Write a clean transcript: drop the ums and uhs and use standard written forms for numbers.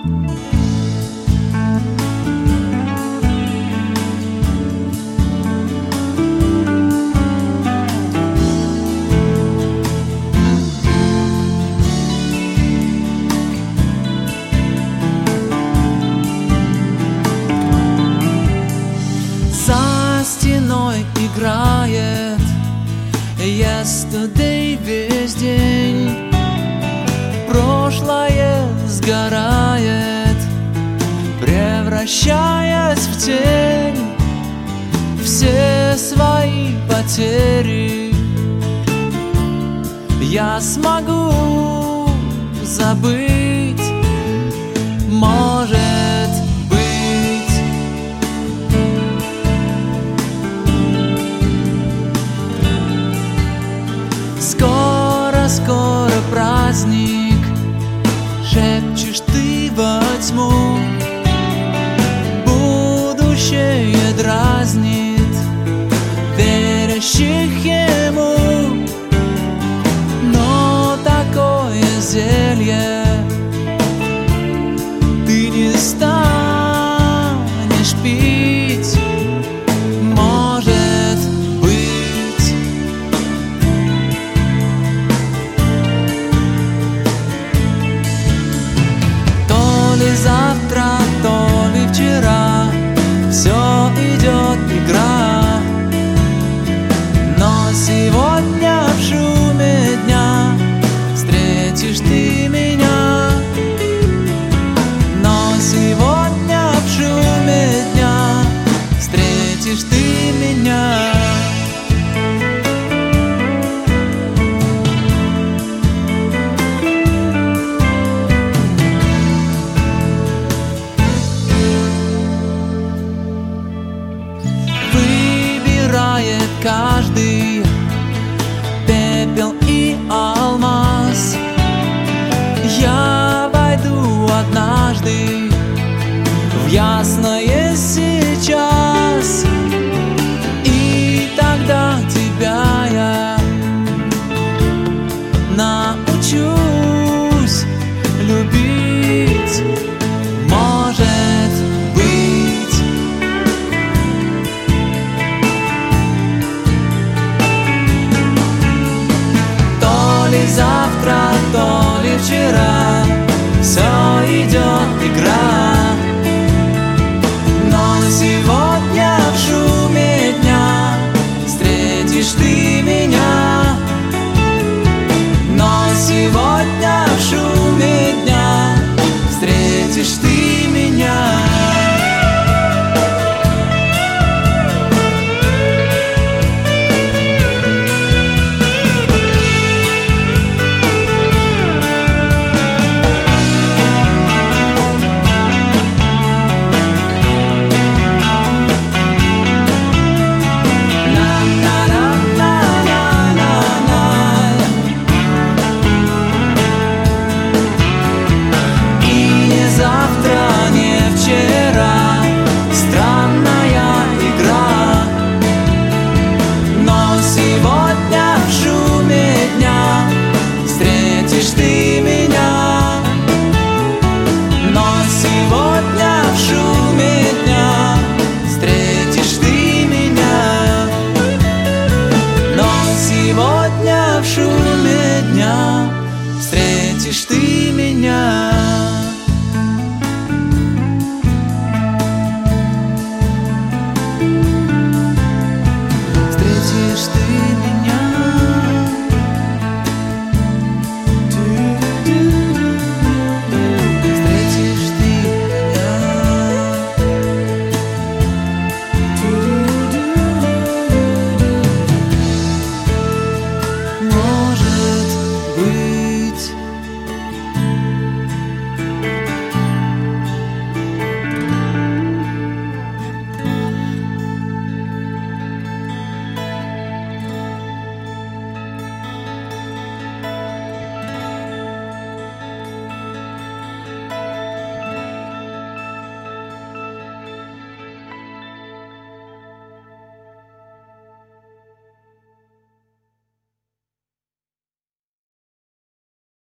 Играет yesterday весь день, прошлое сгорает, превращаясь в тень. Все свои потери я смогу забыть, может. Скоро праздник, шепчешь ты во тьму. Будущее дразнит верящих ему, но такое зелье ты не станешь пить. Завтра, то ли вчера, все идет игра, но сегодня в шуме дня встретишь ты меня. Но сегодня в шуме дня встретишь ты меня. Каждый пепел и алмаз. Я войду однажды в ясное сейчас, и тогда тебя я научусь любить. Может быть. Завтра, то ли вчера, все идет игра, но сегодня в шуме дня встретишь ты меня. Но сегодня в шуме дня встретишь ты меня. Сегодня в шуме дня встретишь ты меня.